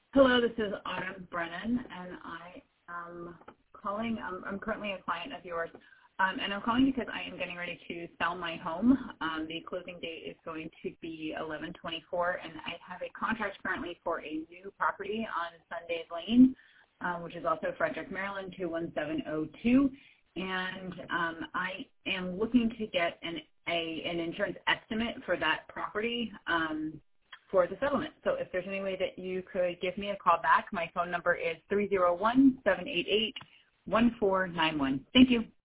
Hello, this is Autumn Brennan, and I am calling. I'm currently a client of yours, and I'm calling because I am getting ready to sell my home. The closing date is going to be 11/24, and I have a contract currently for a new property on Sundays Lane, which is also Frederick, Maryland 21702. And I am looking to get an insurance estimate for that property. For the settlement. So if there's any way that you could give me a call back, my phone number is 301-788-1491. Thank you.